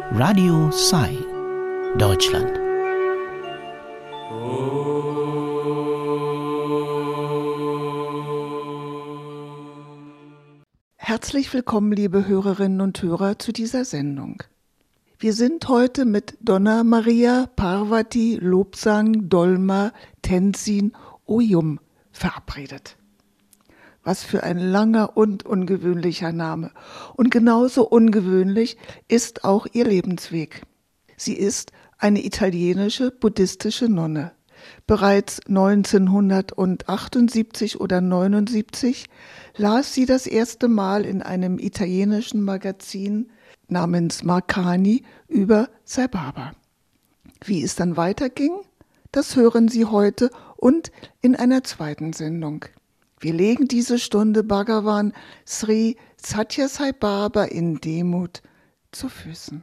Radio Sai, Deutschland. Herzlich willkommen, liebe Hörerinnen und Hörer, zu dieser Sendung. Wir sind heute mit Donna Maria Parvati Lobsang Dolma Tenzin Oyum verabredet. Was für ein langer und ungewöhnlicher Name. Und genauso ungewöhnlich ist auch ihr Lebensweg. Sie ist eine italienische buddhistische Nonne. Bereits 1978 oder 79 las sie das erste Mal in einem italienischen Magazin namens Marcani über Sai Baba. Wie es dann weiterging, das hören Sie heute und in einer zweiten Sendung. Wir legen diese Stunde Bhagavan Sri Sathya Sai Baba in Demut zu Füßen.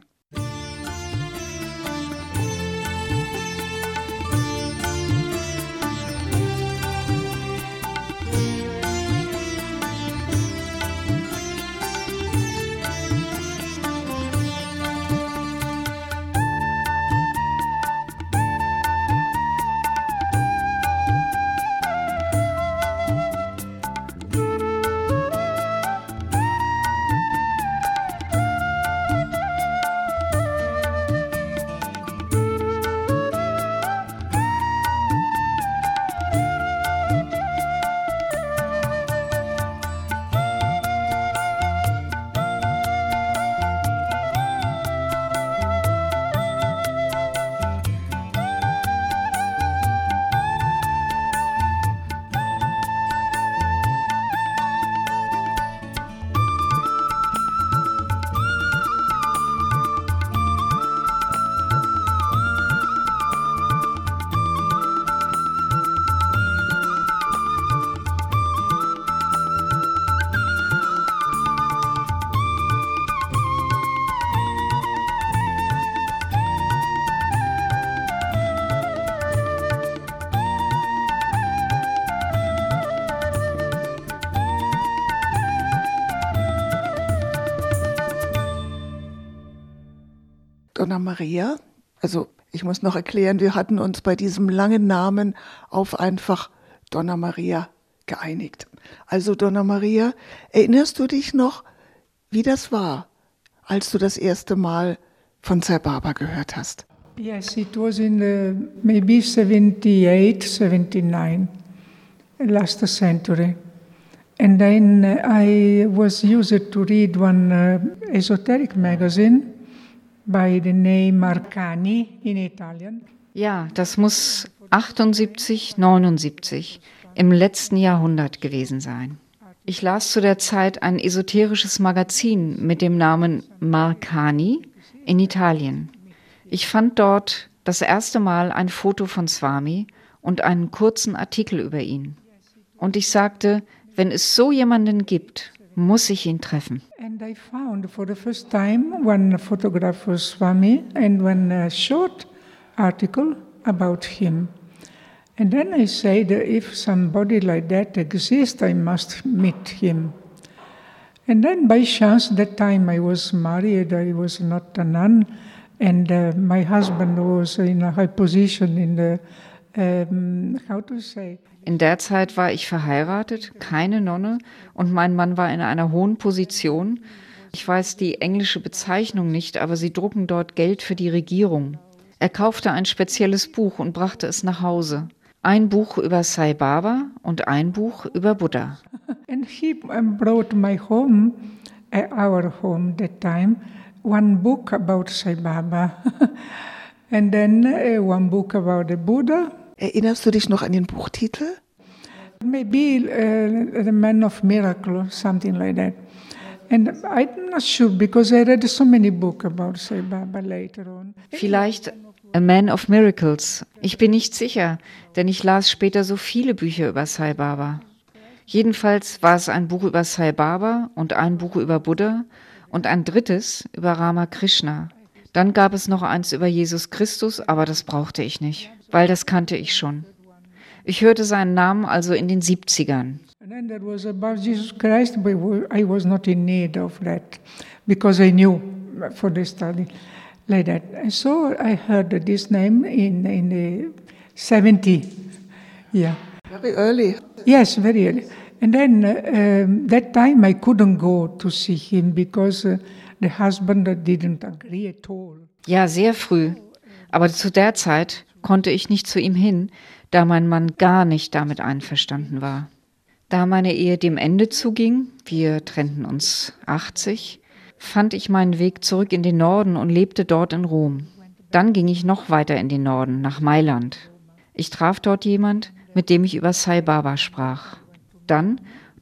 Donna Maria, also ich muss noch erklären, wir hatten uns bei diesem langen Namen auf einfach Donna Maria geeinigt. Also Donna Maria, erinnerst du dich noch, wie das war, als du das erste Mal von Sai Baba gehört hast? Yes, it was in maybe 78, 79, last century. And then I was used to read one esoteric magazine by the name Marcani in Italian. Ja, das muss 78, 79 im letzten Jahrhundert gewesen sein. Ich las zu der Zeit ein esoterisches Magazin mit dem Namen Marcani in Italien. Ich fand dort das erste Mal ein Foto von Swami und einen kurzen Artikel über ihn. Und ich sagte, wenn es so jemanden gibt, muss ich ihn treffen. And I found for the first time one photograph of Swami and one short article about him. And then I said, if somebody like that exists, I must meet him. And then by chance, that time I was married, I was not a nun, and my husband was in a high position in the, how to say... In der Zeit war ich verheiratet, keine Nonne, und mein Mann war in einer hohen Position. Ich weiß die englische Bezeichnung nicht, aber sie drucken dort Geld für die Regierung. Er kaufte ein spezielles Buch und brachte es nach Hause. Ein Buch über Sai Baba und ein Buch über Buddha. And he brought my home, our home that time, one book about Sai Baba. And then one book about the Buddha. Erinnerst du dich noch an den Buchtitel? Maybe The Man of Miracle, something like that. And I'm not sure because I read so many books about Sai Baba later on. Vielleicht A Man of Miracles. Ich bin nicht sicher, denn ich las später so viele Bücher über Sai Baba. Jedenfalls war es ein Buch über Sai Baba und ein Buch über Buddha und ein drittes über Ramakrishna. Dann gab es noch eins über Jesus Christus, aber das brauchte ich nicht, weil das kannte ich schon. Ich hörte seinen Namen also in den 70ern. And then there was about Jesus Christ, but I was not in need of that because I knew for the study. like that. And so I heard this name in the 70. Yeah. Very early. Yes, very early. And then that time I couldn't go to see him because the husband didn't agree at all. Ja, sehr früh. Aber zu der Zeit konnte ich nicht zu ihm hin, da mein Mann gar nicht damit einverstanden war. Da meine Ehe dem Ende zuging, wir trennten uns 80, fand ich meinen Weg zurück in den Norden und lebte dort in Rom. Dann ging ich noch weiter in den Norden, nach Mailand. Ich traf dort jemand, mit dem ich über Sai Baba sprach. Dann,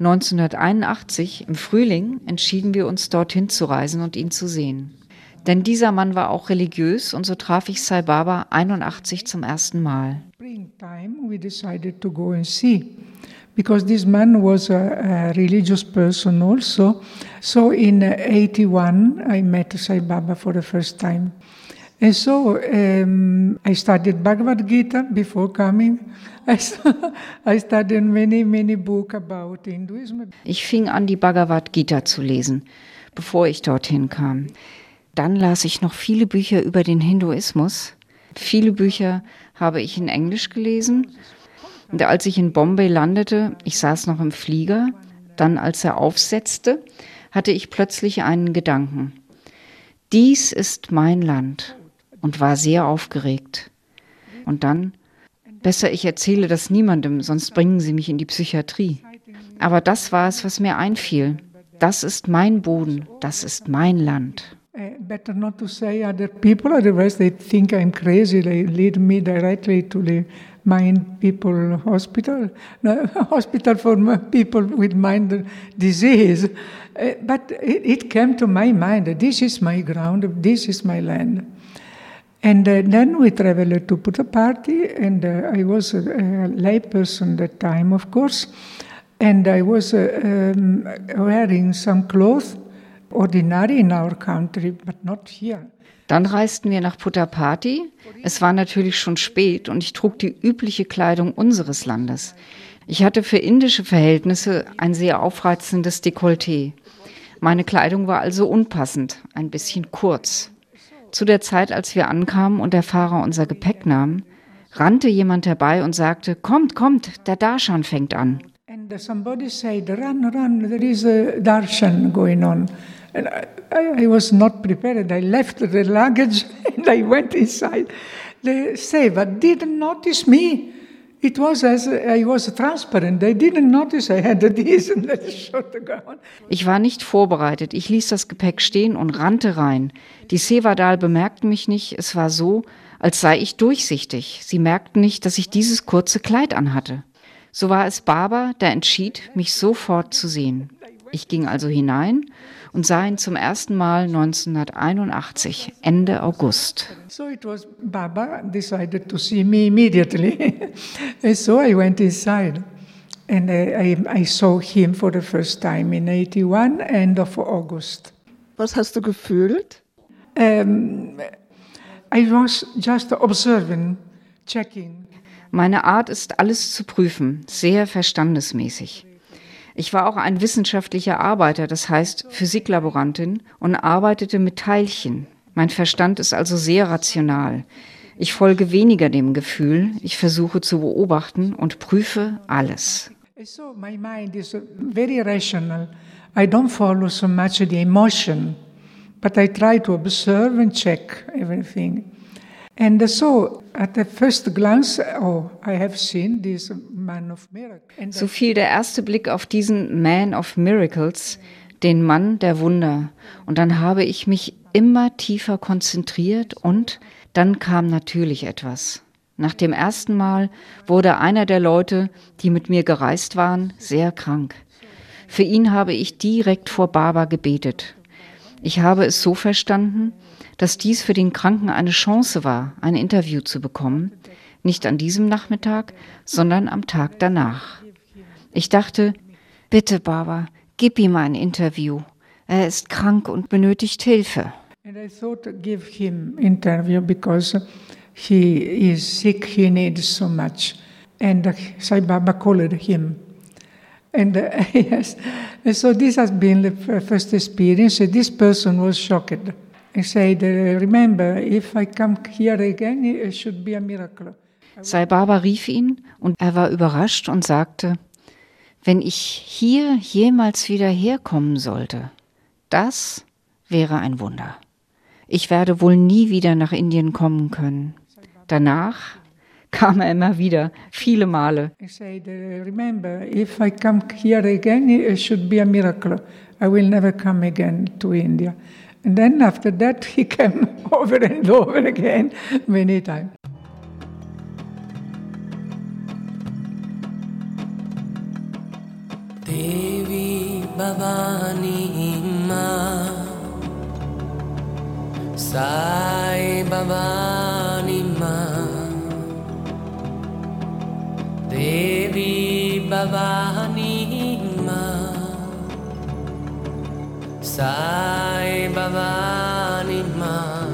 1981, im Frühling, entschieden wir uns, dorthin zu reisen und ihn zu sehen. Denn dieser Mann war auch religiös und so traf ich Sai Baba 81 zum ersten Mal. Springtime, we decided to go and see, because this man was a religious person also. So in 81, I met Sai Baba for the first time. And so I studied Bhagavad Gita before coming. I studied many books about Hinduism. Ich fing an, die Bhagavad Gita zu lesen, bevor ich dorthin kam. Dann las ich noch viele Bücher über den Hinduismus. Viele Bücher habe ich in Englisch gelesen. Und als ich in Bombay landete, ich saß noch im Flieger, dann als er aufsetzte, hatte ich plötzlich einen Gedanken. Dies ist mein Land, und war sehr aufgeregt. Und dann, besser ich erzähle das niemandem, sonst bringen sie mich in die Psychiatrie. Aber das war es, was mir einfiel. Das ist mein Boden, das ist mein Land. Better not to say other people, otherwise they think I'm crazy. They lead me directly to the mind people hospital, no, hospital for people with mind disease. But it came to my mind, this is my ground, this is my land. And then we traveled to Puttaparthi, and I was a lay person that time, of course, and I was wearing some clothes, ordinary in our country, but not here. Dann reisten wir nach Puttaparthi. Es war natürlich schon spät und ich trug die übliche Kleidung unseres Landes. Ich hatte für indische Verhältnisse ein sehr aufreizendes Dekolleté. Meine Kleidung war also unpassend, ein bisschen kurz. Zu der Zeit, als wir ankamen und der Fahrer unser Gepäck nahm, rannte jemand herbei und sagte, kommt, der Darshan fängt an. And somebody said, run, there is a darshan going on. And I was not prepared. I left the luggage and I went inside. The seva didn't notice me. It was as I was transparent. They didn't notice I had this and that shot gown. Ich war nicht vorbereitet. Ich ließ das Gepäck stehen und rannte rein. Die Sevadal bemerkten mich nicht. Es war so, als sei ich durchsichtig. Sie merkten nicht, dass ich dieses kurze Kleid anhatte. So war es Baba, der entschied, mich sofort zu sehen. Ich ging also hinein und sah ihn zum ersten Mal 1981, Ende August. So it was Baba decided to see me immediately. And so I went inside and I saw him for the first time in 81, end of August. Was hast du gefühlt? I was just observing, checking. Meine Art ist, alles zu prüfen, sehr verstandesmäßig. Ich war auch ein wissenschaftlicher Arbeiter, das heißt Physiklaborantin, und arbeitete mit Teilchen. Mein Verstand ist also sehr rational. Ich folge weniger dem Gefühl, ich versuche zu beobachten und prüfe alles. So my mind is very rational. I don't follow so much the emotion, but I try to observe and check everything. And so, at the first glance, I have seen this man of miracles. So fiel der erste Blick auf diesen Man of Miracles, den Mann der Wunder. Und dann habe ich mich immer tiefer konzentriert und dann kam natürlich etwas. Nach dem ersten Mal wurde einer der Leute, die mit mir gereist waren, sehr krank. Für ihn habe ich direkt vor Baba gebetet. Ich habe es so verstanden, dass dies für den Kranken eine Chance war, ein Interview zu bekommen, nicht an diesem Nachmittag, sondern am Tag danach. Ich dachte, bitte Baba, gib ihm ein Interview. Er ist krank und benötigt Hilfe. And I thought give him interview because he is sick, he needs so much. And Sai Baba called him. And yes, and so this has been the first experience. This person was shocked. and said, remember, if I come here again, it should be a miracle. Sai Baba rief ihn und er war überrascht und sagte, wenn ich hier jemals wieder herkommen sollte, das wäre ein Wunder. Ich werde wohl nie wieder nach Indien kommen können. Danach kam er immer wieder, viele Male. He said, remember, if I come here again, it should be a miracle. I will never come again to India. And then after that, he came over and over again, many times. Devi Bhavani Ma, Sai Bhavani Ma, Devi Bhavani Ma, Sai Bhavani Ma,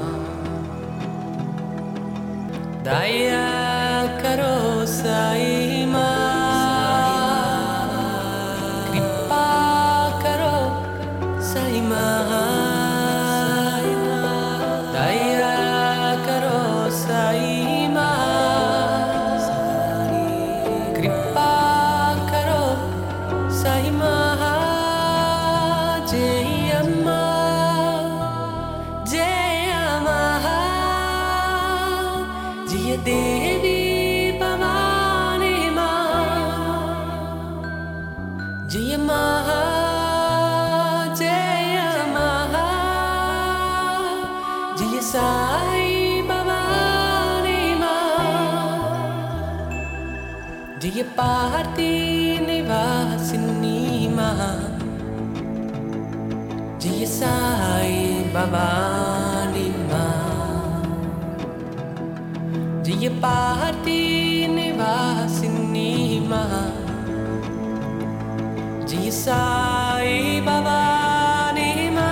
Daya karo Sai Ma, Jaya Parthi Nivasini Ma, Jaya Sai Bhavani Ma, Jaya Parthi Nivasini Ma, Jaya Sai Bhavani Ma,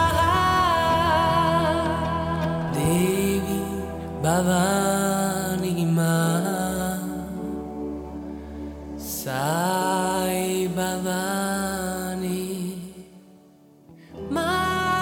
Devi Bhavani Ma, Sai Bhavani Ma.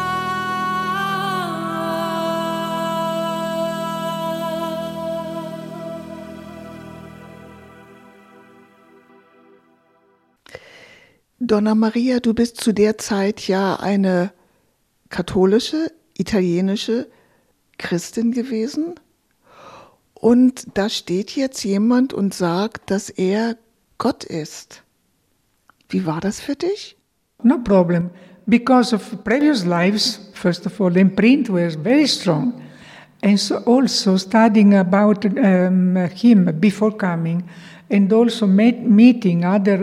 Donna Maria, du bist zu der Zeit ja eine katholische, italienische Christin gewesen. Und da steht jetzt jemand und sagt, dass er Gott ist. Wie war das für dich? No problem. Because of previous lives, first of all, the imprint was very strong. And so also studying about him before coming, and also meeting other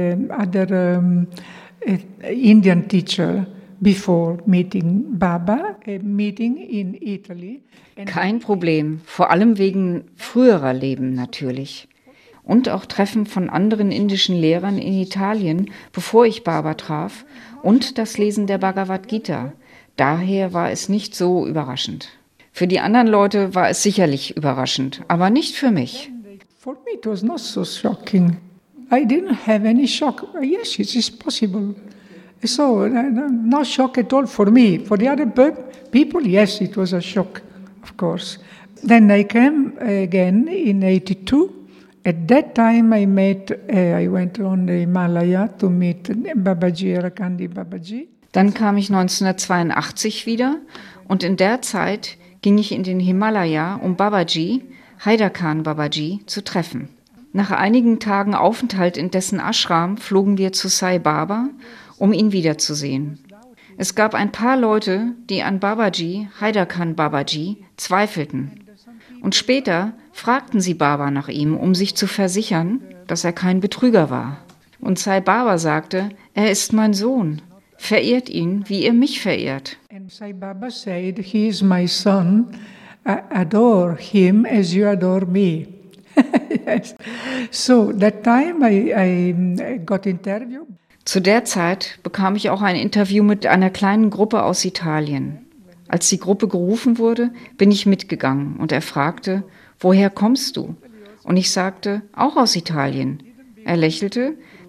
Indian teacher before meeting Baba, a meeting in Italy. Kein Problem, vor allem wegen früherer Leben natürlich. Und auch Treffen von anderen indischen Lehrern in Italien, bevor ich Baba traf, und das Lesen der Bhagavad Gita. Daher war es nicht so überraschend. Für die anderen Leute war es sicherlich überraschend, aber nicht für mich. For me it was not so shocking. I didn't have any shock. Yes, it is possible. So, no shock at all for me. For the other people, yes, it was a shock, of course. Then I came again in 82. At that time I went on the Himalaya to meet Babaji, Rakandi Babaji. Dann kam ich 1982 wieder und in der Zeit ging ich in den Himalaya, um Babaji, Haidar Babaji, zu treffen. Nach einigen Tagen Aufenthalt in dessen Ashram flogen wir zu Sai Baba, um ihn wiederzusehen. Es gab ein paar Leute, die an Babaji, Haidar Babaji, zweifelten. Und später fragten sie Baba nach ihm, um sich zu versichern, dass er kein Betrüger war. Und Sai Baba sagte, er ist mein Sohn, verehrt ihn, wie ihr mich verehrt. And Sai Baba said, he is my son, adore him as you adore me. Yes. So that time I got interviewed. Zu der Zeit bekam ich auch ein Interview mit einer kleinen Gruppe aus Italien. Als die Gruppe gerufen wurde, bin ich mitgegangen und er fragte, woher kommst du? Und ich sagte, auch aus Italien. Er lächelte,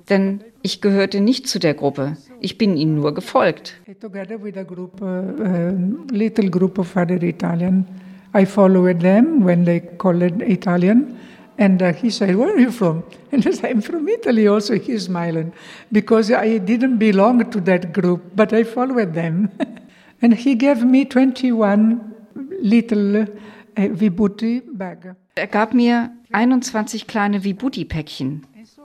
Denn ich gehörte nicht zu der Gruppe. Ich bin ihnen nur gefolgt. Together with a group, little group of other Italian, I followed them when they called it Italian. And he said, "Where are you from?" And I said, "I'm from Italy also." He smiled because I didn't belong to that group, but I followed them. And he gave me 21 little Vibhuti bag. Er gab mir 21 kleine Vibhuti-Päckchen.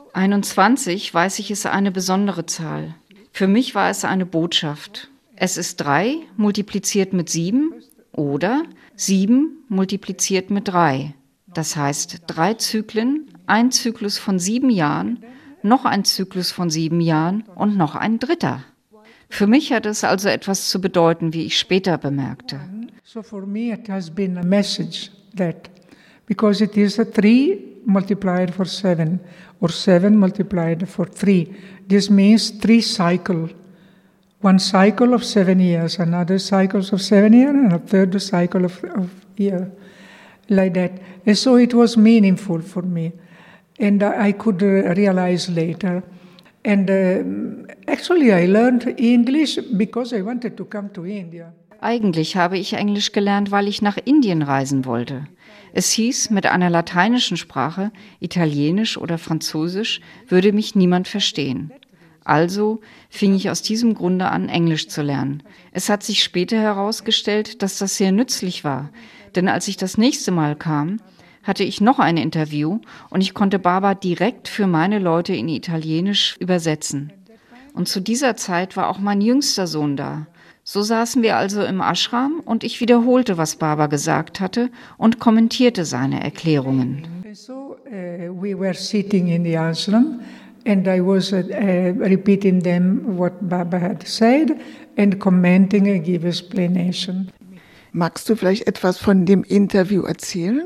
21, weiß ich, ist eine besondere Zahl. Für mich war es eine Botschaft. Es ist 3 multipliziert mit 7 oder 7 multipliziert mit 3. Das heißt 3 Zyklen, ein Zyklus von 7 Jahren, noch ein Zyklus von 7 Jahren und noch ein dritter. Für mich hat es also etwas zu bedeuten, wie ich später bemerkte. So for me it has been a message that because it is a 3 multiplied for 7 or 7 multiplied for 3. This means 3 cycle. One cycle of 7 years, another cycles of 7 years, and a third cycle of year. Like that. And so it was meaningful for me. And I could realize later. And actually I learned English because I wanted to come to India. Eigentlich habe ich Englisch gelernt, weil ich nach Indien reisen wollte. Es hieß, mit einer lateinischen Sprache, Italienisch oder Französisch, würde mich niemand verstehen. Also fing ich aus diesem Grunde an, Englisch zu lernen. Es hat sich später herausgestellt, dass das sehr nützlich war. Denn als ich das nächste Mal kam, hatte ich noch ein Interview und ich konnte Baba direkt für meine Leute in Italienisch übersetzen. Und zu dieser Zeit war auch mein jüngster Sohn da. So saßen wir also im Ashram und ich wiederholte, was Baba gesagt hatte und kommentierte seine Erklärungen. So we were sitting in the ashram and I was repeating them what Baba had said and commenting and give explanation. Magst du vielleicht etwas von dem Interview erzählen?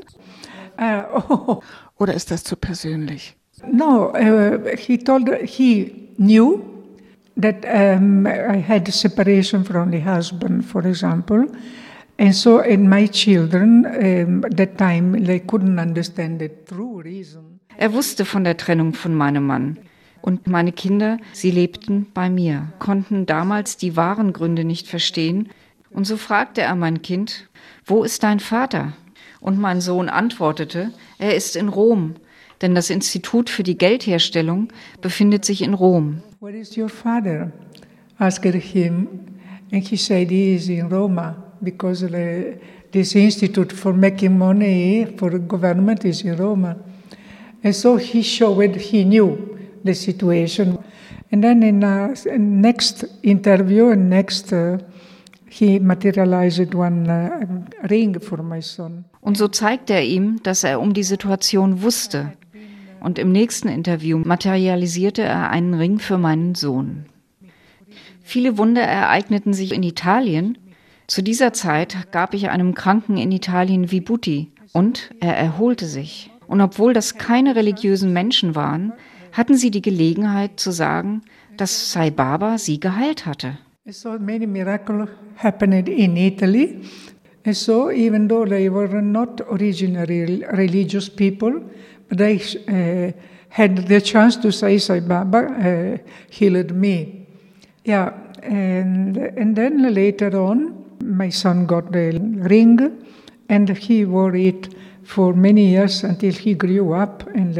Oder ist das zu persönlich? No, he knew that I had a separation from the husband, for example. And so, and my children, that time, they couldn't understand the true reason. Er wusste von der Trennung von meinem Mann. Und meine Kinder, sie lebten bei mir, konnten damals die wahren Gründe nicht verstehen. Und so fragte er mein Kind, wo ist dein Vater? Und mein Sohn antwortete, er ist in Rom, denn das Institut für die Geldherstellung befindet sich in Rom. Where is your father? Asked him, and he said he is in Roma, because this institute for making money for the government is in Roma. And so he showed, he knew the situation. And then in next interview and he materialized one ring for my son. Und so zeigte er ihm, dass er um die Situation wusste. Und im nächsten Interview materialisierte er einen Ring für meinen Sohn. Viele Wunder ereigneten sich in Italien. Zu dieser Zeit gab ich einem Kranken in Italien Vibhuti und er erholte sich. Und obwohl das keine religiösen Menschen waren, hatten sie die Gelegenheit zu sagen, dass Sai Baba sie geheilt hatte. So many miracles happened in Italy. And so even though they were not originally religious people, but they had the chance to say Sai Baba healed me. Yeah, and then later on, my son got the ring and he wore it for many years until he grew up and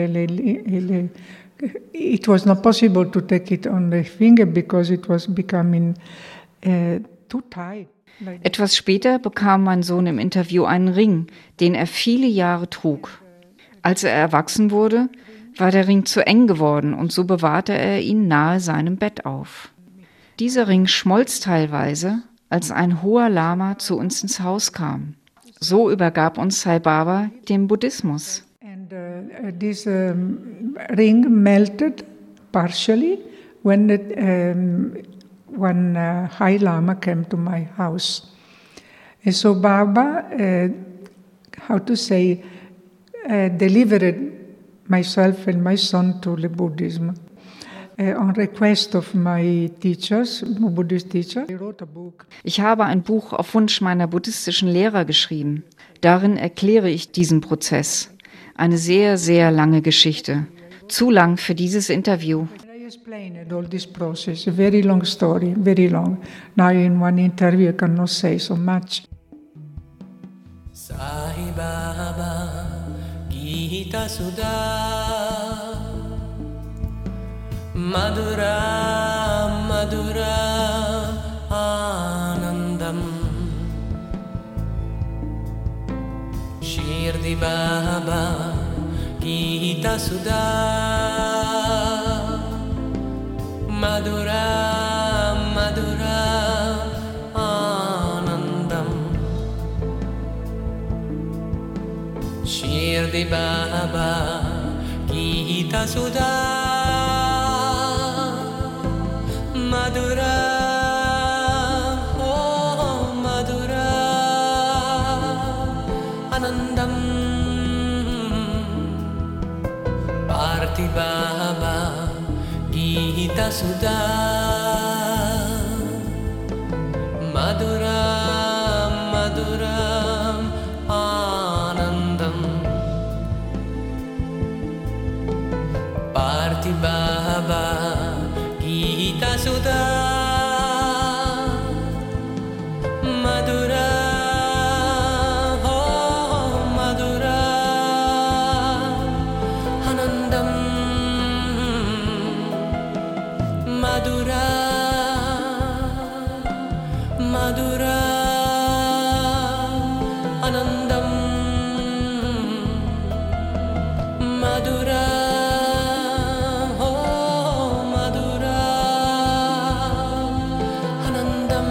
it was not possible to take it on the finger because it was becoming too tight. Etwas später bekam mein Sohn im Interview einen Ring, den er viele Jahre trug. Als er erwachsen wurde, war der Ring zu eng geworden und so bewahrte er ihn nahe seinem Bett auf. Dieser Ring schmolz teilweise, als ein hoher Lama zu uns ins Haus kam. So übergab uns Sai Baba dem Buddhismus. And this ring melted partially when High Lama came to my house. And so Baba, delivered myself and my son to the Buddhism. On request of my teachers, Buddhist teacher, I wrote a book. Ich habe ein Buch auf Wunsch meiner buddhistischen Lehrer geschrieben. Darin erkläre ich diesen Prozess. Eine sehr, sehr lange Geschichte. Zu lang für dieses Interview. I explained all this process, a very long story, very long. Now in one interview I cannot say so much. Sai Baba Gita Sudha Madhura Madhura Anandam Shirdi Baba Gita Sudha Madhura Madhura Anandam Shirdi Baba Gita Sudha Madhura Oh Madhura Anandam Parthi Baba Gita Sudha Madhura Madhura Anandam Parthi Baba Gita Sudha Madhura Oh Madhura Anandam Madhura Madhura Anandam Madhura Oh Madhura Anandam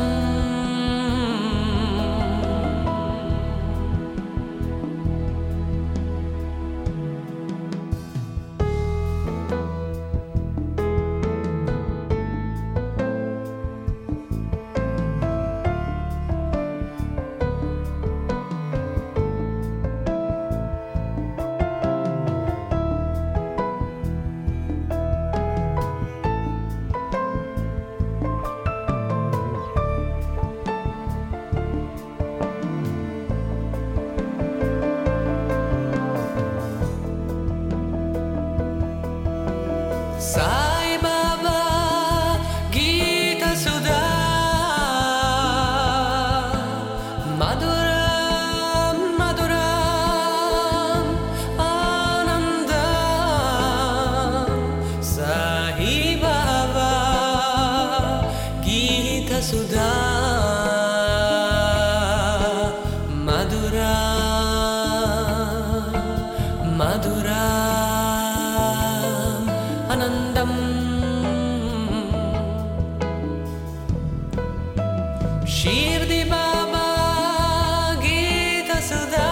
Sai Baba Gita Sudha Madhura Madhura Ananda Sai Baba Gita Sudha Madhura Madhura Anandam Shirdi Baba Gita Sudha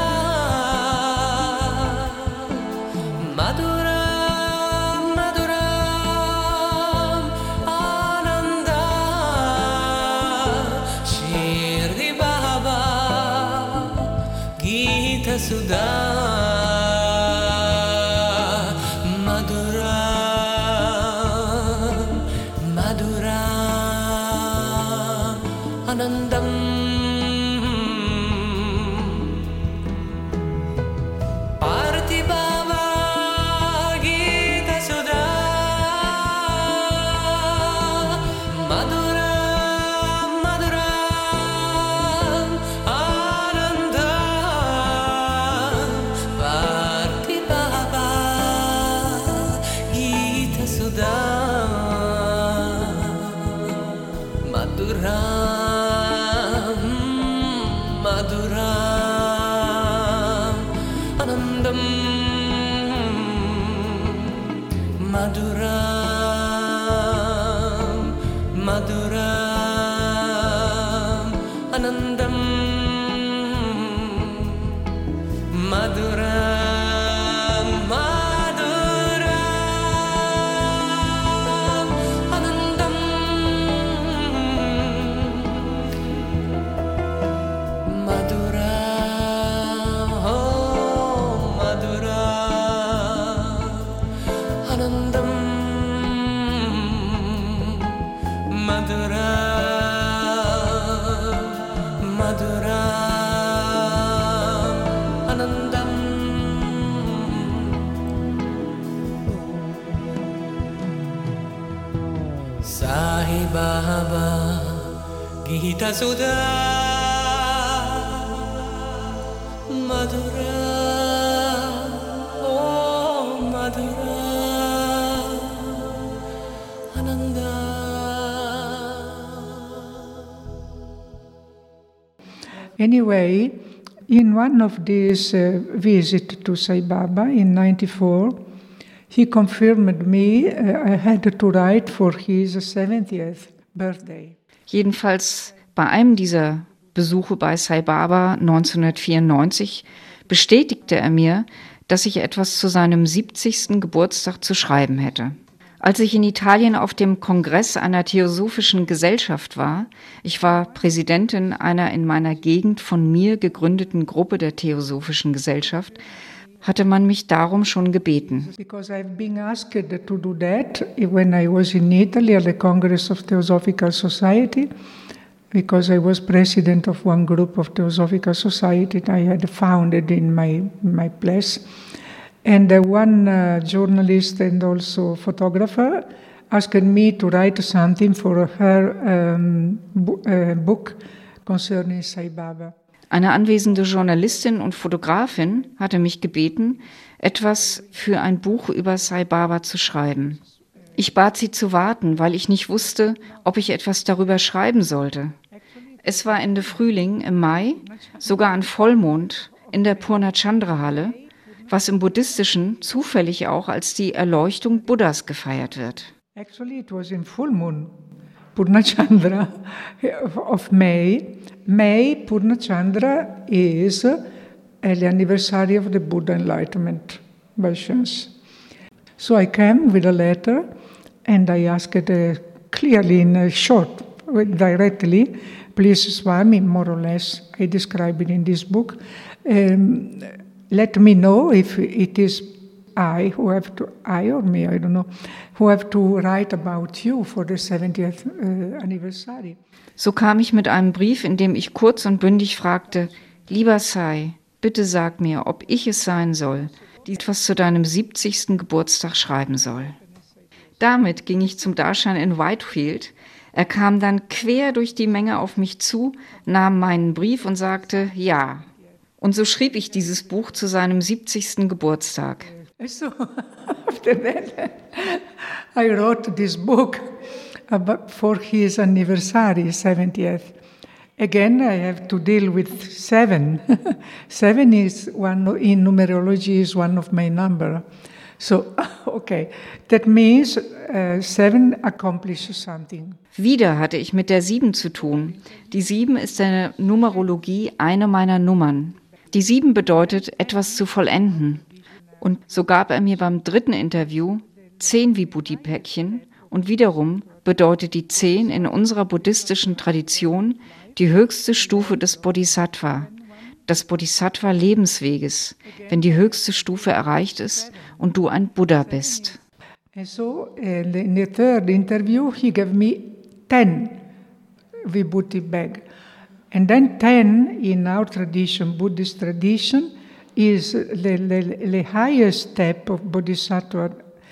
Madhura Madhura Ananda Shirdi Baba Gita Sudha Madhura Madhura Anandam Parthi Baba Gita Sudha Madhura Madhura Ananda Parthi Baba Gita Sudha Madhura Madhura Anandam Madhura Madhura Anandam Madhura Madhura Anandam Madhura Oh Madhura Anandam Madhura Madhura Anandam Baba Gita Sudha Madhura Oh Madhura Ananda. Anyway, in one of these visits to Sai Baba in 94, he confirmed me I had to write for his 70th birthday. Jedenfalls bei einem dieser Besuche bei Sai Baba 1994 bestätigte er mir, dass ich etwas zu seinem 70. Geburtstag zu schreiben hätte. Als ich in Italien auf dem Kongress einer Theosophischen Gesellschaft war, ich war Präsidentin einer in meiner Gegend von mir gegründeten Gruppe der Theosophischen Gesellschaft, hatte man mich darum schon gebeten. Because I've been asked to do that when I was in Italy at the Congress of Theosophical Society, because I was president of one group of Theosophical Society that I had founded in my place. And one journalist and also photographer asked me to write something for her book concerning Sai Baba. Eine anwesende Journalistin und Fotografin hatte mich gebeten, etwas für ein Buch über Sai Baba zu schreiben. Ich bat sie zu warten, weil ich nicht wusste, ob ich etwas darüber schreiben sollte. Es war Ende Frühling, im Mai, sogar an Vollmond, in der Purnachandra-Halle, was im Buddhistischen zufällig auch als die Erleuchtung Buddhas gefeiert wird. Actually, it was in full moon, Purnachandra of May. May, Purnachandra is the anniversary of the Buddha enlightenment by chance. So I came with a letter and I asked clearly in a short, directly, please Swami, more or less, I describe it in this book, let me know if it is I who have to write about you for the 70th anniversary. So kam ich mit einem Brief, in dem ich kurz und bündig fragte, lieber Sai, bitte sag mir, ob ich es sein soll, die etwas zu deinem 70. Geburtstag schreiben soll. Damit ging ich zum Darshan in Whitefield. Er kam dann quer durch die Menge auf mich zu, nahm meinen Brief und sagte, ja. Und so schrieb ich dieses Buch zu seinem 70. Geburtstag. So after that, I wrote this book for his anniversary, 70th. Again, I have to deal with 7. 7 is one in numerology is one of my number. So, okay, that means 7 accomplishes something. Wieder hatte ich mit der 7 zu tun. Die 7 ist in der Numerologie eine meiner Nummern. Die 7 bedeutet, etwas zu vollenden. Und so gab er mir beim 3. Interview 10 Vibhuti-Päckchen und wiederum bedeutet die 10 in unserer buddhistischen Tradition die höchste Stufe des Bodhisattva, des Bodhisattva-Lebensweges, wenn die höchste Stufe erreicht ist und du ein Buddha bist. And so in the 3rd interview he gave me 10 Vibhuti bag. And then 10 in our tradition, Buddhist tradition, is the highest step of bodhisattva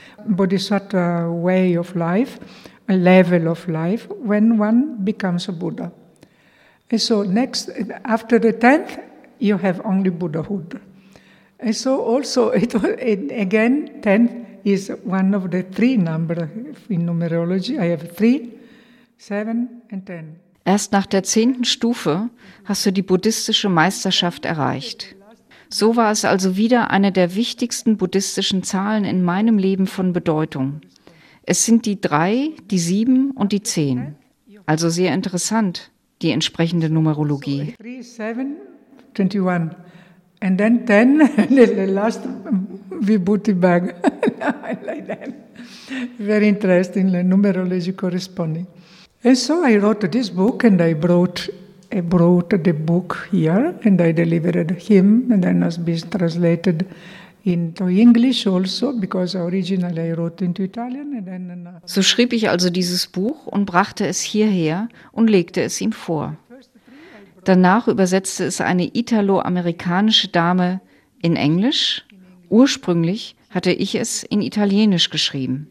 way of life, a level of life, when one becomes a Buddha. And so after the 10th, you have only Buddhahood. And so also, again, 10 is one of the 3 numbers in numerology. I have 3, 7 and 10. Erst nach der 10. Stufe hast du die buddhistische Meisterschaft erreicht. So war es also wieder eine der wichtigsten buddhistischen Zahlen in meinem Leben von Bedeutung. Es sind die 3, die 7 und die 10. Also sehr interessant, die entsprechende Numerologie. 3, 7, 21. And then 10, the last Vibhuti bag. Like that. Very interesting, the numerology corresponding. And so I wrote this book and I brought the book here and I delivered him, and then has been translated into English also, because originally I wrote into Italian. And then, So schrieb ich also dieses Buch und brachte es hierher und legte es ihm vor. Danach übersetzte es eine italo-amerikanische Dame in Englisch. Ursprünglich hatte ich es in Italienisch geschrieben.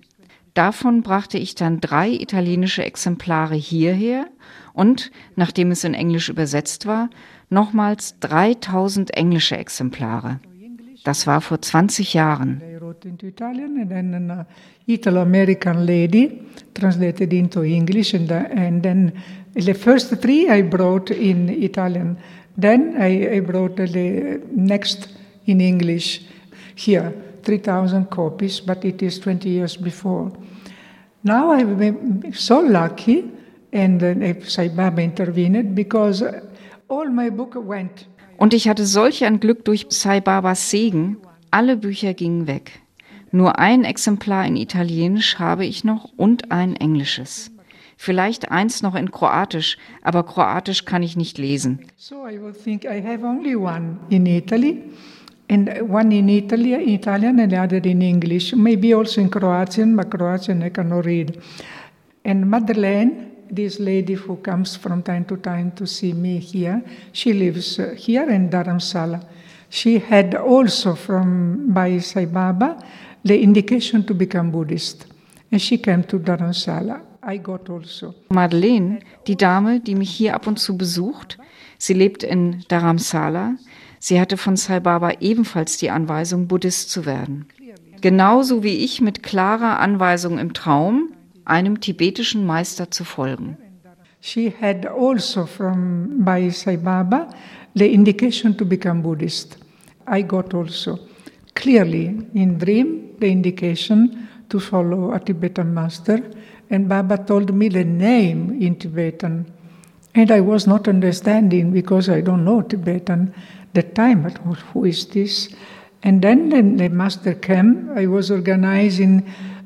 Davon brachte ich dann 3 italienische Exemplare hierher und, nachdem es in Englisch übersetzt war, nochmals 3000 englische Exemplare. Das war vor 20 Jahren. I wrote into Italian and then an Italo-American lady translated into English and then the first 3 I brought in Italian. Then I brought the next in English here, 3,000 copies, but it is 20 years before. Now I've been so lucky and Sai Baba intervened because all my book went. Und ich hatte solch ein Glück durch Sai Babas Segen, alle Bücher gingen weg. Nur ein Exemplar in Italienisch habe ich noch und ein Englisches. Vielleicht eins noch in Kroatisch, aber Kroatisch kann ich nicht lesen. So I would think I have only one in Italy, and one in Italian and the other in English. Maybe also in Croatian, but Croatian I cannot read. And Madeleine, this lady who comes from time to see me here, she lives here in Dharamsala. She had also by Sai Baba the indication to become Buddhist. And she came to Dharamsala. I got also. Madeleine, die Dame, die mich hier ab und zu besucht, sie lebt in Dharamsala. Sie hatte von Sai Baba ebenfalls die Anweisung, Buddhist zu werden. Genauso wie ich mit klarer Anweisung im Traum, einem tibetischen Meister zu folgen. She had also by Sai Baba the indication to become Buddhist. I got also clearly in dream the indication to follow a Tibetan master, and Baba told me the name in Tibetan. And I was not understanding because I don't know Tibetan that time, but who is this? And then the master came. I was organizing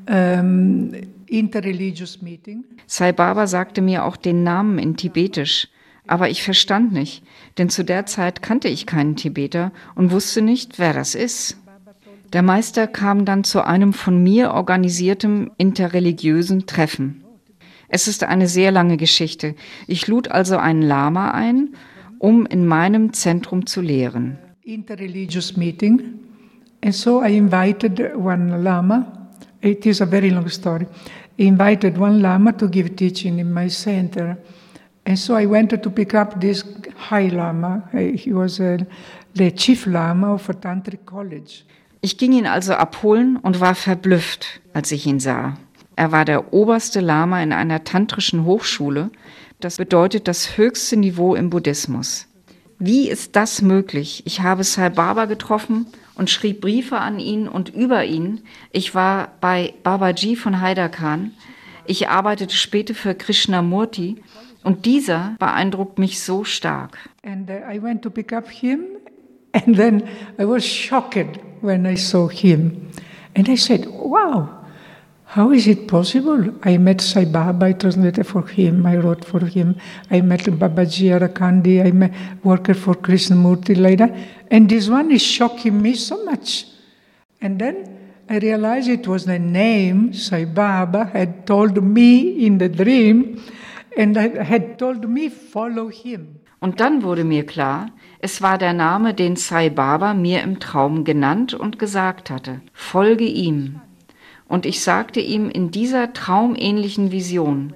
interreligious meeting. Sai Baba sagte mir auch den Namen in Tibetisch, aber ich verstand nicht, denn zu der Zeit kannte ich keinen Tibeter und wusste nicht, wer das ist. Der Meister kam dann zu einem von mir organisierten interreligiösen Treffen. Es ist eine sehr lange Geschichte. Ich lud also einen Lama ein, um in meinem Zentrum zu lehren. Interreligious meeting, and so I invited one Lama. It is a very long story. I invited one Lama to give teaching in my center. And so I went to pick up this high Lama. He was the chief Lama of a Tantric college. Ich ging ihn also abholen und war verblüfft, als ich ihn sah. Er war der oberste Lama in einer tantrischen Hochschule. Das bedeutet das höchste Niveau im Buddhismus. Wie ist das möglich? Ich habe Sai Baba getroffen und schrieb Briefe an ihn und über ihn. Ich war bei Babaji von Haydar-Khan. Ich arbeitete später für Krishnamurti und dieser beeindruckt mich so stark. And I went to pick up him and then I was shocked when I saw him. And I said, wow, how is it possible? I met Sai Baba, I translated for him, I wrote for him. I met Babaji Arakandi, I worked for Krishnamurti later. And this one is shocking me so much. And then I realized it was the name Sai Baba had told me in the dream and had told me follow him. Und dann wurde mir klar, es war der Name, den Sai Baba mir im Traum genannt und gesagt hatte. Folge ihm. Und ich sagte ihm in dieser traumähnlichen Vision,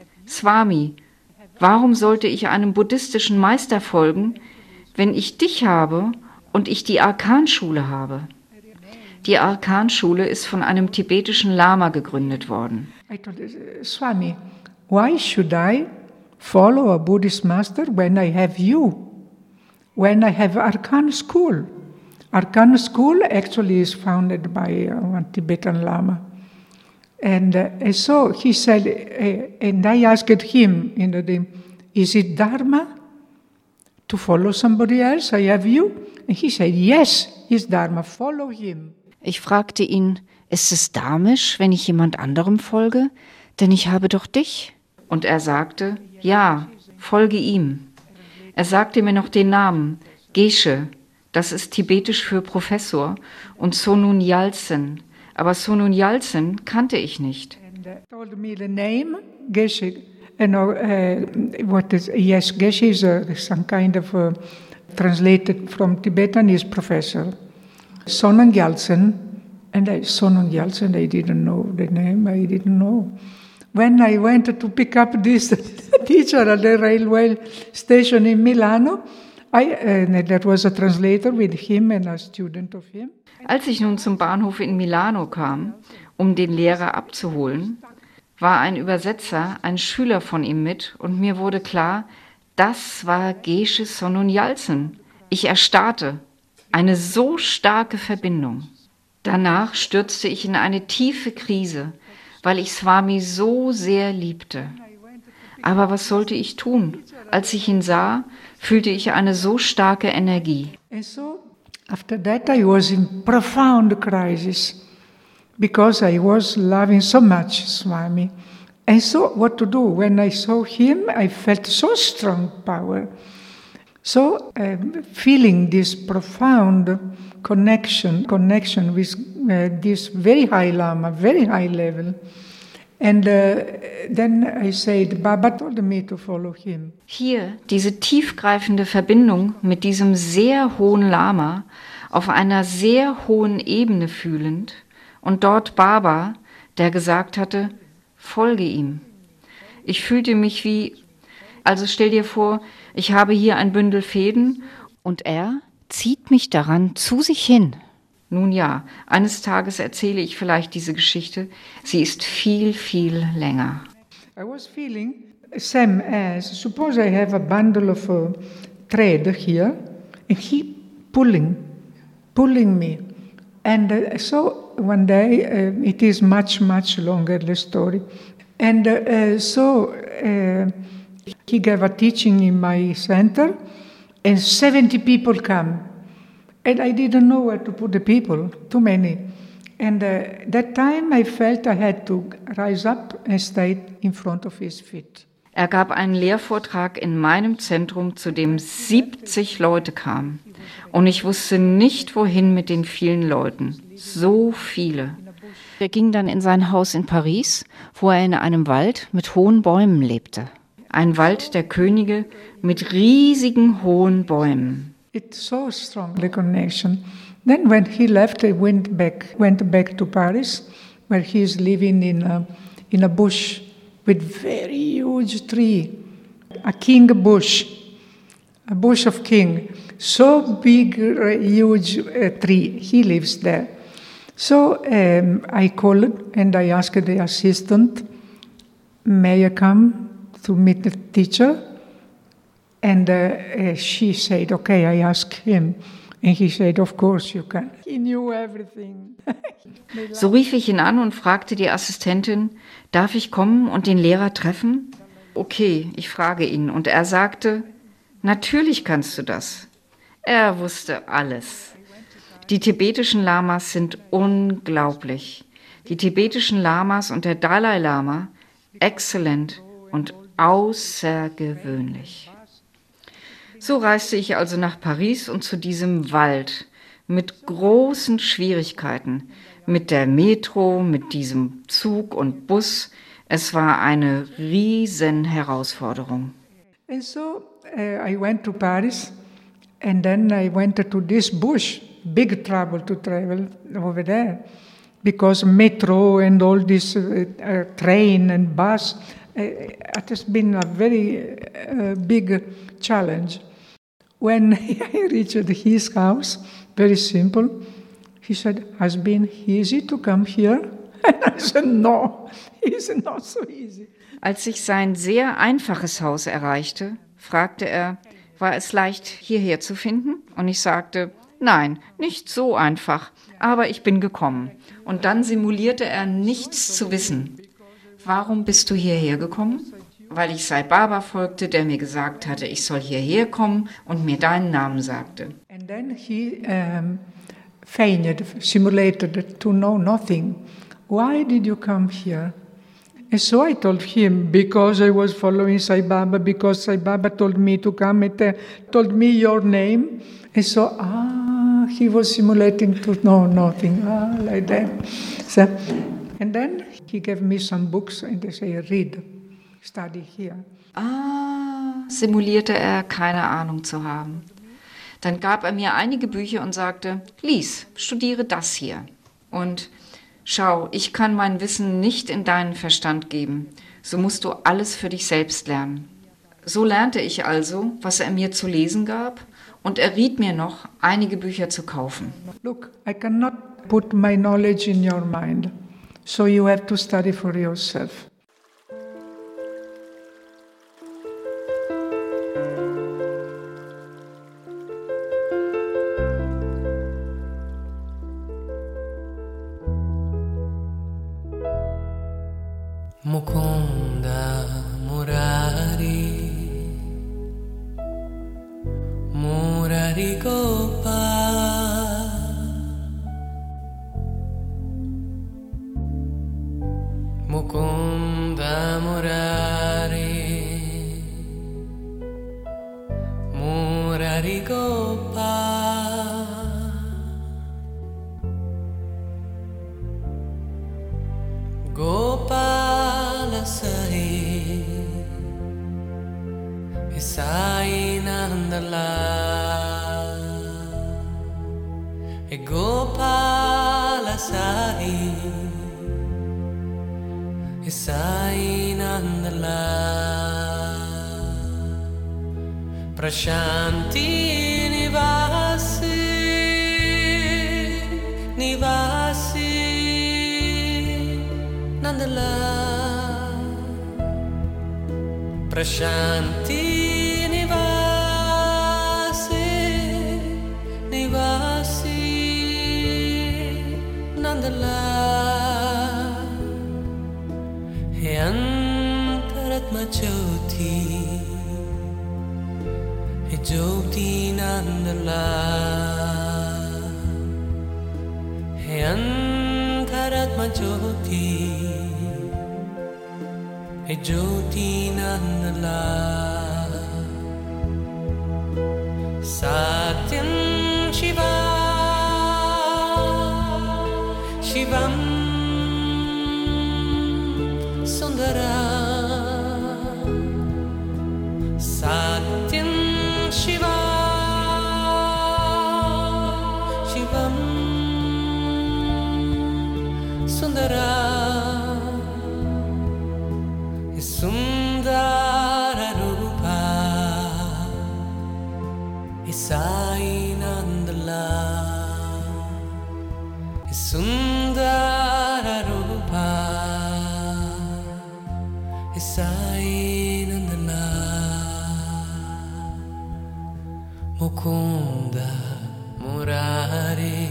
Swami, warum sollte ich einem buddhistischen Meister folgen, wenn ich dich habe und ich die Arkan-Schule habe? Die Arkan-Schule ist von einem tibetischen Lama gegründet worden. I told Swami, why should I follow a Buddhist master when I have you? When I have Arkan School? Arkan School actually is founded by one Tibetan Lama. And so he said, and I asked him in the dream, is it Dharma to follow somebody else? I have you? And he said, yes, it's Dharma, follow him. Ich fragte ihn, ist es dharmisch, wenn ich jemand anderem folge? Denn ich habe doch dich. Und er sagte, ja, folge ihm. Er sagte mir noch den Namen, Geshe, das ist tibetisch für Professor, und Sonun Yalsen. Aber Sonun Yalsen kannte ich nicht. And told me the name, Geshe. What is, yes, Geshe is some kind of translated from Tibetan is professor. Sonun Yalsen And Sonun Yalçın, I didn't know the name, I didn't know. When I went to pick up this teacher at the railway station in Milano, that was a translator with him and a student of him. Als ich nun zum Bahnhof in Milano kam, um den Lehrer abzuholen, war ein Übersetzer, ein Schüler von ihm mit und mir wurde klar, das war Geshe Sonun Yalçın. Ich erstarrte. Eine so starke Verbindung. Danach stürzte ich in eine tiefe Krise, weil ich Swami so sehr liebte. Aber was sollte ich tun? Als ich ihn sah, fühlte ich eine so starke Energie. And so, after that I was in profound crisis, because I was loving so much Swami. And so, what to do? When I saw him, I felt so strong power. So, feeling this profound connection with this very high Lama, very high level. And then I said, Baba told me to follow him. Hier diese tiefgreifende Verbindung mit diesem sehr hohen Lama auf einer sehr hohen Ebene fühlend und dort Baba, der gesagt hatte, folge ihm. Ich fühlte mich wie, also stell dir vor, ich habe hier ein Bündel Fäden und er zieht mich daran zu sich hin. Nun ja, eines Tages erzähle ich vielleicht diese Geschichte. Sie ist viel, viel länger. I was feeling same as, suppose I have a bundle of thread here, and he pulling me. And so one day, it is much, much longer, the story. And he gave a teaching in my center, and 70 people come. And I didn't know where to put the people, too many. And that time I felt I had to rise up and stay in front of his feet. Er gab einen Lehrvortrag in meinem Zentrum, zu dem 70 Leute kamen. Und ich wusste nicht, wohin mit den vielen Leuten. So viele. Er ging dann in sein Haus in Paris, wo er in einem Wald mit hohen Bäumen lebte. Ein Wald der Könige mit riesigen hohen Bäumen. It's so strong, the connection. Then when he left, I went back to Paris, where he is living in a bush with very huge tree, a king bush, a bush of king. So big, huge tree. He lives there. So I called and I asked the assistant, may I come to meet the teacher? And she said, okay, I asked him. And he said, of course you can. He knew everything. So rief ich ihn an und fragte die Assistentin, darf ich kommen und den Lehrer treffen? Okay, ich frage ihn. Und er sagte, natürlich kannst du das. Er wusste alles. Die tibetischen Lamas sind unglaublich. Die tibetischen Lamas und der Dalai Lama, exzellent und außergewöhnlich. So reiste ich also nach Paris und zu diesem Wald mit großen Schwierigkeiten, mit der Metro, mit diesem Zug und Bus. Es war eine riesen Herausforderung. And so I went to Paris and then I went to this bush, big trouble to travel over there because metro and all this train and bus, it has been a very big challenge. When I reached his house, very simple, he said, has been easy to come here? And I said, no, it's not so easy. Als ich sein sehr einfaches Haus erreichte, fragte er, war es leicht, hierher zu finden? Und ich sagte, nein, nicht so einfach, aber ich bin gekommen. Und dann simulierte er, nichts zu wissen. Warum bist du hierher gekommen? Weil ich Sai Baba folgte, der mir gesagt hatte, ich soll hierher kommen und mir deinen Namen sagte. And then he feigned, simulated to know nothing. Why did you come here? And so I told him, because I was following Sai Baba, because Sai Baba told me to come and told me your name. And so, he was simulating to know nothing, like that. So, and then he gave me some books and they say, read. Study here. Simulierte er, keine Ahnung zu haben. Dann gab er mir einige Bücher und sagte, lies, studiere das hier. Und schau, ich kann mein Wissen nicht in deinen Verstand geben. So musst du alles für dich selbst lernen. So lernte ich also, was er mir zu lesen gab, und er riet mir noch, einige Bücher zu kaufen. Look, I cannot put my knowledge in your mind, so you have to study for yourself. Mukunda Murari Murari Gopal Mukunda Murari Murari Gopal Gopala Sai Sai Nandala Gopala Sai Sai Nandala Prashanti Nivasi Nivasi Nandala Prashanti Nivasi Nivasi Nandala He Antaratma Jyoti He Jyoti Nandala He Antaratma Jyoti He Jyoti Nandala Satyam Shiva Shivam Sundara Satyam Shiva Shivam Sundara Sundara Rupa Sai Nandala Sundara Rupa Sai Nandala Mukunda Murari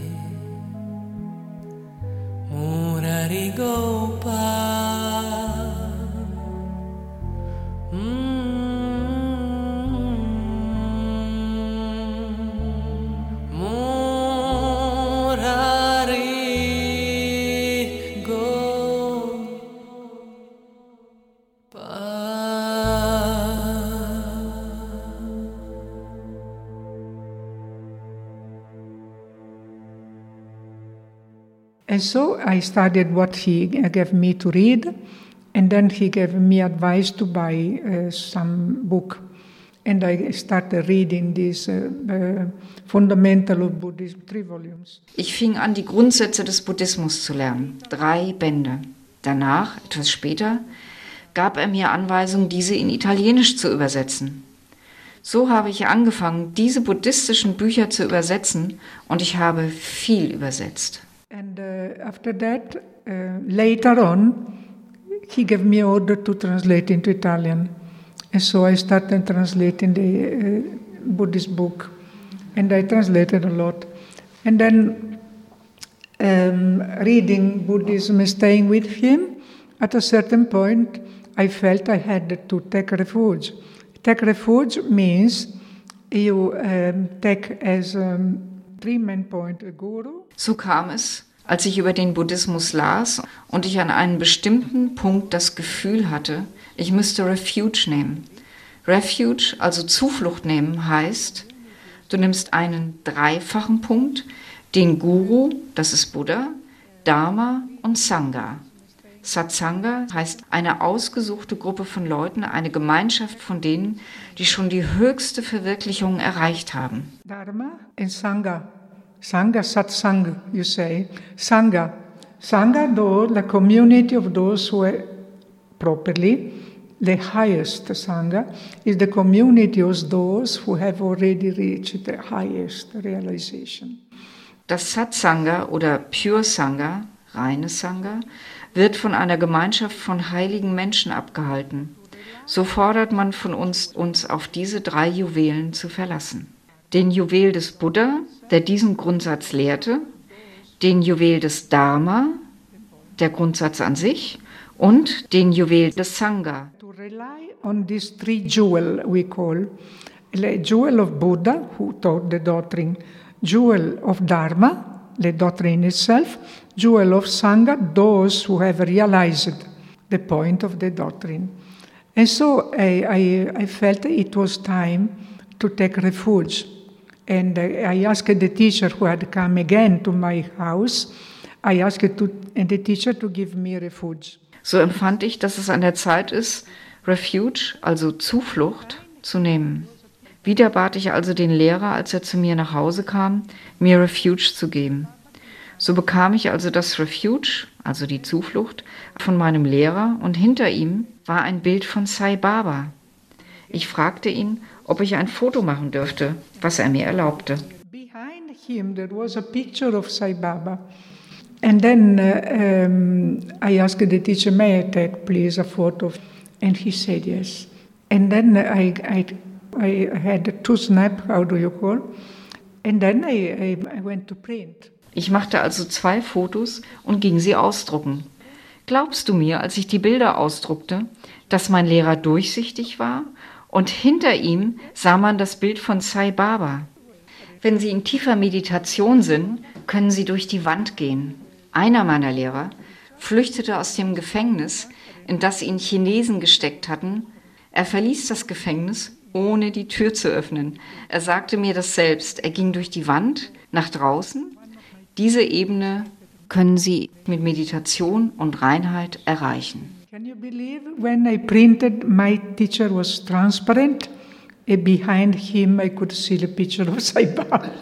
Murari Gopal And so I studied what he gave me to read, and then he gave me advice to buy some book. And I started reading this Fundamental of Buddhism, 3 volumes. Ich fing an, die Grundsätze des Buddhismus zu lernen, 3 Bände. Danach, etwas später, gab er mir Anweisung, diese in Italienisch zu übersetzen. So habe ich angefangen, diese buddhistischen Bücher zu übersetzen, und ich habe viel übersetzt. And after that, later on, he gave me order to translate into Italian. And so I started translating the Buddhist book. And I translated a lot. And then reading Buddhism and staying with him, at a certain point, I felt I had to take refuge. Take refuge means you take as treatment point a guru. So kam es, als ich über den Buddhismus las und ich an einem bestimmten Punkt das Gefühl hatte, ich müsste Refuge nehmen. Refuge, also Zuflucht nehmen, heißt, du nimmst einen dreifachen Punkt, den Guru, das ist Buddha, Dharma und Sangha. Satsanga heißt eine ausgesuchte Gruppe von Leuten, eine Gemeinschaft von denen, die schon die höchste Verwirklichung erreicht haben. Dharma and Sangha. Sangha, satsang, you say. Sangha. Sangha, though, the community of those who are properly, the highest Sangha, is the community of those who have already reached the highest realization. Das Satsanga oder Pure Sangha, reine Sangha, wird von einer Gemeinschaft von heiligen Menschen abgehalten. So fordert man von uns auf diese 3 Juwelen zu verlassen. Den Juwel des Buddha, der diesen Grundsatz lehrte, den Juwel des Dharma, der Grundsatz an sich, und den Juwel des Sangha. To rely on these 3 jewels we call, the jewel of Buddha, who taught the doctrine, jewel of Dharma, the doctrine itself, jewel of Sangha, those who have realized the point of the doctrine. And so I felt it was time to take refuge. And I asked the teacher who had come again to my house, I asked the teacher to give me refuge. So empfand ich, dass es an der Zeit ist, Refuge, also Zuflucht, zu nehmen. Wieder bat ich also den Lehrer, als er zu mir nach Hause kam, mir Refuge zu geben. So bekam ich also das Refuge, also die Zuflucht, von meinem Lehrer und hinter ihm war ein Bild von Sai Baba. Ich fragte ihn, ob ich ein Foto machen dürfte, was er mir erlaubte. Behind him there was a picture of Sai Baba. And then I asked the teacher, may I take please a photo? And he said yes. And then I had 2 snaps, how do you call? And then I went to print. Ich machte also 2 Fotos und ging sie ausdrucken. Glaubst du mir, als ich die Bilder ausdruckte, dass mein Lehrer durchsichtig war und hinter ihm sah man das Bild von Sai Baba? Wenn Sie in tiefer Meditation sind, können Sie durch die Wand gehen. Einer meiner Lehrer flüchtete aus dem Gefängnis, in das ihn Chinesen gesteckt hatten. Er verließ das Gefängnis, ohne die Tür zu öffnen. Er sagte mir das selbst. Er ging durch die Wand nach draußen. Diese Ebene können Sie mit Meditation und Reinheit erreichen. Can you believe when I printed, my teacher was transparent, and behind him I could see the picture of Sai Baba.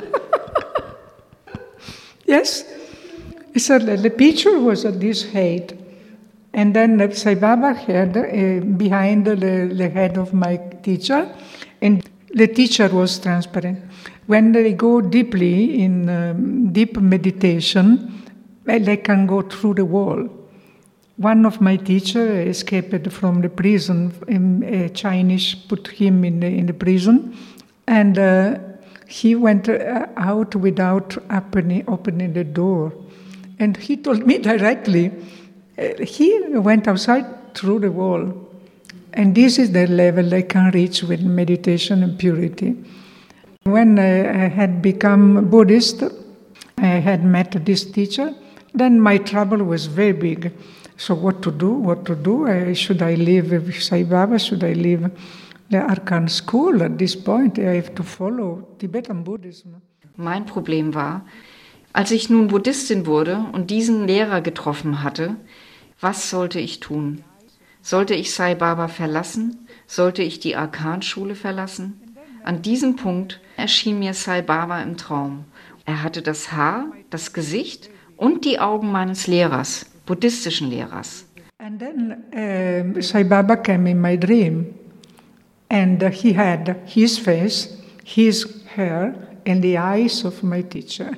Yes, so the picture was at this height, and then Sai Baba had behind the head of my teacher, and the teacher was transparent. When they go deeply in deep meditation, they can go through the wall. One of my teachers escaped from the prison. A Chinese put him in the prison, and he went out without opening the door. And he told me directly, he went outside through the wall. And this is the level I can reach with meditation and purity. When I had become Buddhist, I had met this teacher, then my trouble was very big. So what to do? Should I leave Sai Baba? Should I leave the Arkan school? At this point, I have to follow Tibetan Buddhism. Mein Problem war, als ich nun Buddhistin wurde und diesen Lehrer getroffen hatte, was sollte ich tun? Sollte ich Sai Baba verlassen? Sollte ich die Arkan-Schule verlassen? An diesem Punkt erschien mir Sai Baba im Traum. Er hatte das Haar, das Gesicht und die Augen meines Lehrers, buddhistischen Lehrers. And then Sai Baba came in my dream, and he had his face, his hair, and the eyes of my teacher,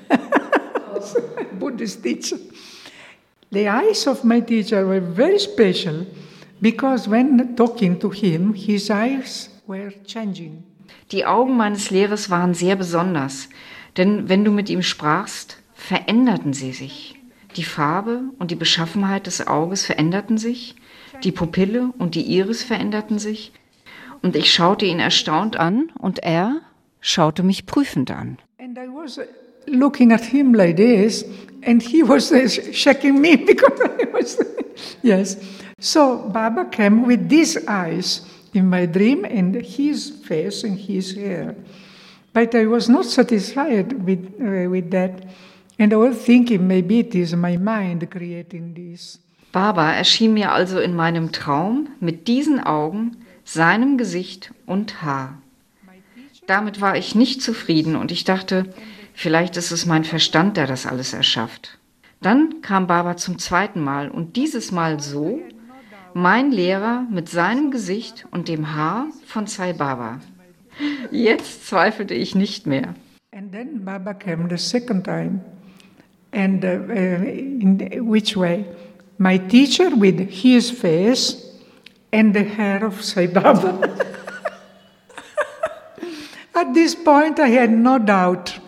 Buddhist teacher. The eyes of my teacher were very special because when talking to him, his eyes were changing. Die Augen meines Lehrers waren sehr besonders, denn wenn du mit ihm sprachst, veränderten sie sich. Die Farbe und die Beschaffenheit des Auges veränderten sich, die Pupille und die Iris veränderten sich. Und ich schaute ihn erstaunt an und er schaute mich prüfend an. And I was looking at him like this, and he was shaking me because I was, yes. So Baba came with these eyes in my dream and his face and his hair. But I was not satisfied with that. And I was thinking maybe it is my mind creating this. Baba erschien mir also in meinem Traum mit diesen Augen, seinem Gesicht und Haar. Damit war ich nicht zufrieden und ich dachte, Vielleicht ist es mein Verstand, der das alles erschafft. Dann kam Baba zum zweiten Mal und dieses Mal so, mein Lehrer mit seinem Gesicht und dem Haar von Sai Baba. Jetzt zweifelte ich nicht mehr. And then Baba came the second time. And in which way? My teacher with his face and the hair of Sai Baba. At this point I had no doubt.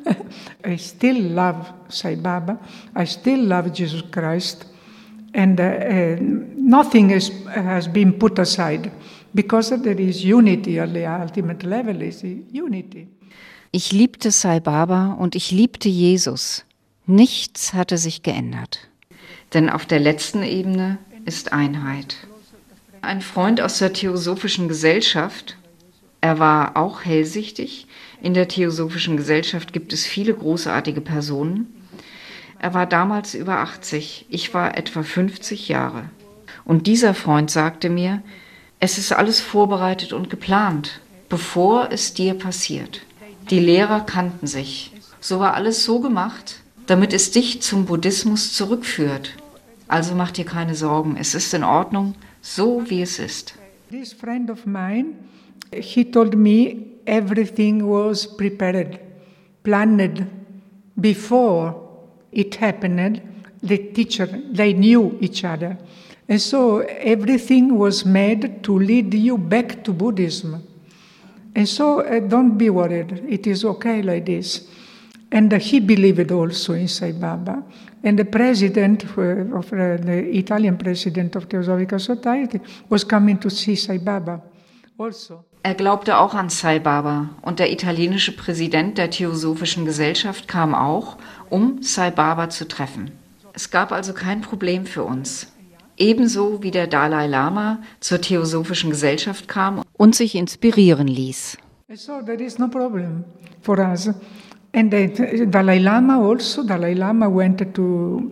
I still love Sai Baba. I still love Jesus Christ. And nothing has been put aside because there is unity at the ultimate level, is unity. Ich liebte Sai Baba und ich liebte Jesus. Nichts hatte sich geändert. Denn auf der letzten Ebene ist Einheit. Ein Freund aus der Theosophischen Gesellschaft, er war auch hellsichtig. In der Theosophischen Gesellschaft gibt es viele großartige Personen. Er war damals über 80, ich war etwa 50 Jahre. Und dieser Freund sagte mir, es ist alles vorbereitet und geplant, bevor es dir passiert. Die Lehrer kannten sich. So war alles so gemacht, damit es dich zum Buddhismus zurückführt. Also mach dir keine Sorgen, es ist in Ordnung, so wie es ist. This friend of mine, he told me everything was prepared, planned before it happened. The teacher, they knew each other. And so everything was made to lead you back to Buddhism. And so don't be worried, it is okay like this. And he believed also in Sai Baba. And the president of the Italian president of Theosophical Society was coming to see Sai Baba also. Er glaubte auch an Sai Baba und der italienische Präsident der Theosophischen Gesellschaft kam auch, um Sai Baba zu treffen. Es gab also kein Problem für uns. Ebenso wie der Dalai Lama zur Theosophischen Gesellschaft kam und sich inspirieren ließ. So there is no problem for us. And the Dalai Lama went to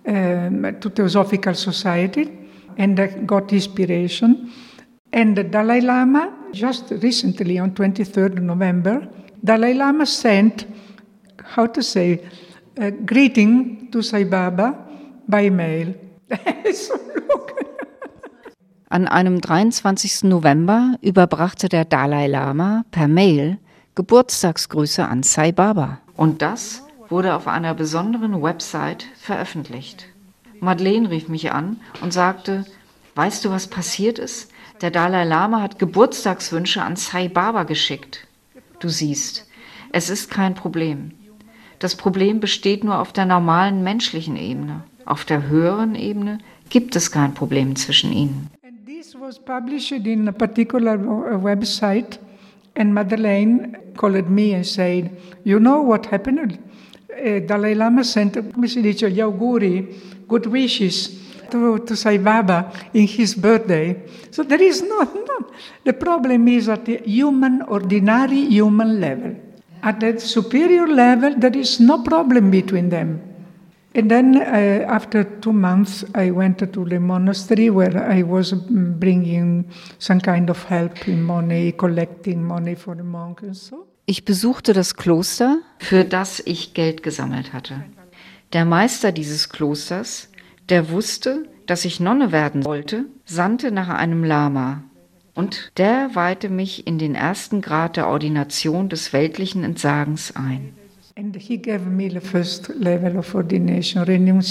Theosophical Society and got inspiration. And the Dalai Lama, just recently on 23rd November, Dalai Lama sent, a greeting to Sai Baba by mail. So look. An einem 23. November überbrachte der Dalai Lama per Mail Geburtstagsgrüße an Sai Baba. Und das wurde auf einer besonderen Website veröffentlicht. Madeleine rief mich an und sagte, weißt du, was passiert ist? Der Dalai Lama hat Geburtstagswünsche an Sai Baba geschickt. Du siehst, es ist kein Problem. Das Problem besteht nur auf der normalen menschlichen Ebene. Auf der höheren Ebene gibt es kein Problem zwischen ihnen. And this was published in a particular website, and Madeleine called me and said, you know what happened? Dalai Lama sent, gli auguri, good wishes to Sai Baba in his birthday. So there is no. The problem is at the ordinary human level. At the superior level, there is no problem between them. And then after 2 months, I went to the monastery where I was bringing some kind of help in money, collecting money for the monks and so. Ich besuchte das Kloster, für das ich Geld gesammelt hatte. Der Meister dieses Klosters, der wusste, dass ich Nonne werden wollte, sandte nach einem Lama. Und der weihte mich in den ersten Grad der Ordination des weltlichen Entsagens ein. And he gave me the first level of ordination,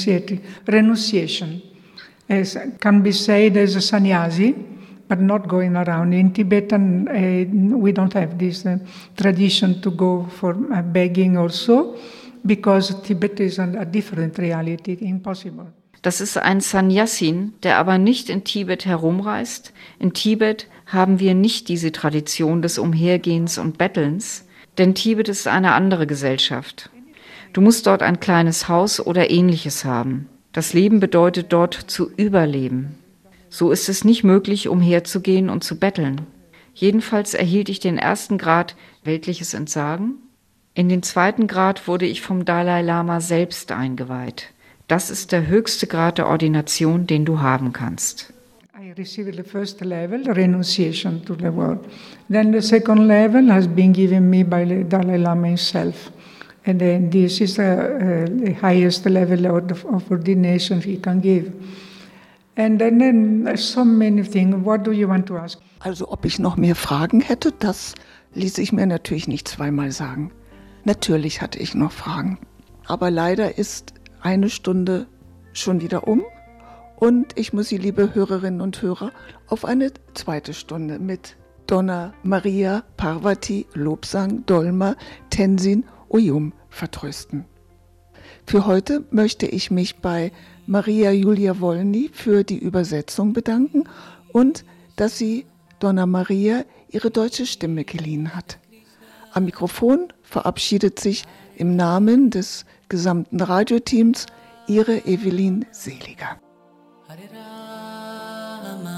renunciation. As can be said as a sannyasi, but not going around. In Tibetan, we don't have this tradition to go for begging also, because Tibet is a different reality, impossible. Das ist ein Sannyasin, der aber nicht in Tibet herumreist. In Tibet haben wir nicht diese Tradition des Umhergehens und Bettelns, denn Tibet ist eine andere Gesellschaft. Du musst dort ein kleines Haus oder Ähnliches haben. Das Leben bedeutet dort zu überleben. So ist es nicht möglich, umherzugehen und zu betteln. Jedenfalls erhielt ich den ersten Grad weltliches Entsagen. In den zweiten Grad wurde ich vom Dalai Lama selbst eingeweiht. Das ist der höchste Grad der Ordination, den du haben kannst. I received the first level, renunciation to the world. Then the second level has been given me by the Dalai Lama himself. And then this is the highest level of ordination he can give. And then so many things. What do you want to ask? Also ob ich noch mehr Fragen hätte, das ließ ich mir natürlich nicht zweimal sagen. Natürlich hatte ich noch Fragen. Aber leider ist eine Stunde schon wieder um und ich muss Sie, liebe Hörerinnen und Hörer, auf eine zweite Stunde mit Donna Maria Parvati Lobsang Dolma Tenzin Oyum vertrösten. Für heute möchte ich mich bei Maria Julia Wolny für die Übersetzung bedanken und dass sie Donna Maria ihre deutsche Stimme geliehen hat. Am Mikrofon verabschiedet sich im Namen des gesamten Radioteams Ihre Evelyn Seliger. Hare Rama,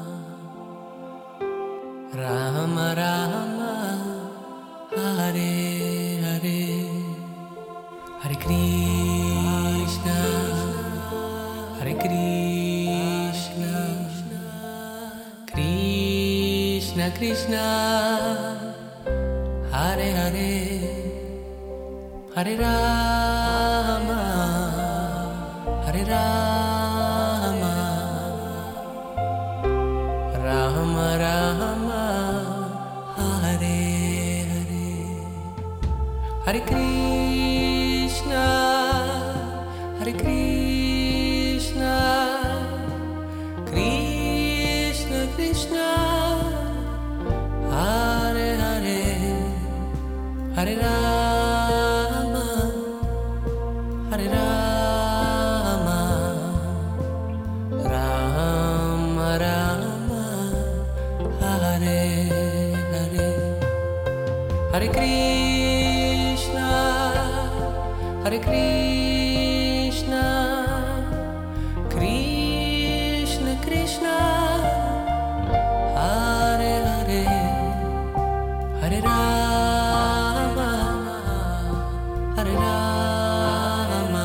Rama Rama, Hare Hare, Hare Krishna, Hare Krishna, Krishna Krishna, Hare Hare, Hare Rama, Hare Rama, Rama Rama, Hare Hare, Hare Krishna, Hare Krishna, Krishna Krishna, Hare Hare, Hare Rama, Hare Rama, Rama Rama, Hare Hare, Hare Krishna, Hare Krishna, Krishna Krishna, Hare Hare, Hare Rama, Hare Rama,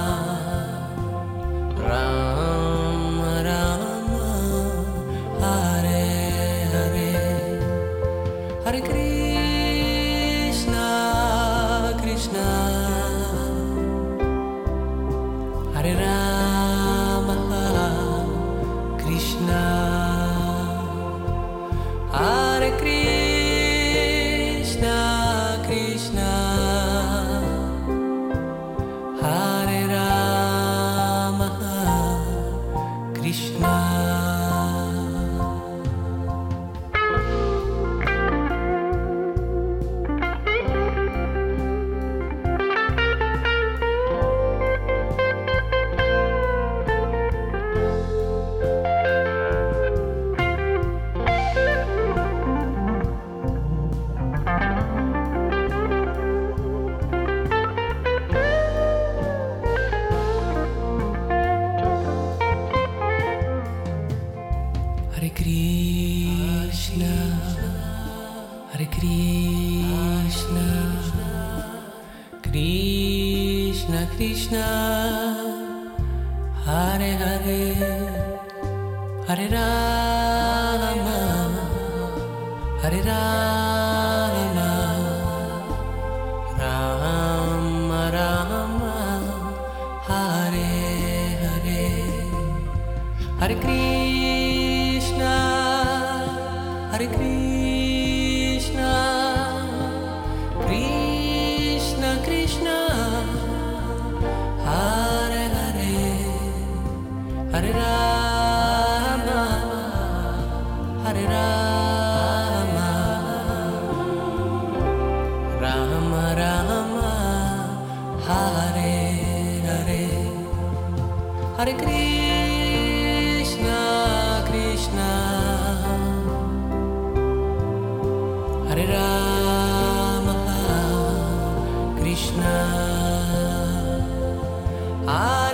Rama Rama, Hare Hare, Hare Krishna, Krishna, Hare Rama, Krishna, Hare Krishna, Krishna, Hare Rama, Krishna. Hare Krishna, Hare Krishna, Krishna Krishna, Hare Hare, Hare Rama, Hare Rama, Rama Rama, Hare Hare, Hare Krishna, Hare Krishna, Krishna Krishna, Hare Hare, Hare Rama, Hare Rama, Rama Rama, Hare Hare, Hare Krishna, Krishna, Hare Rama, Krishna,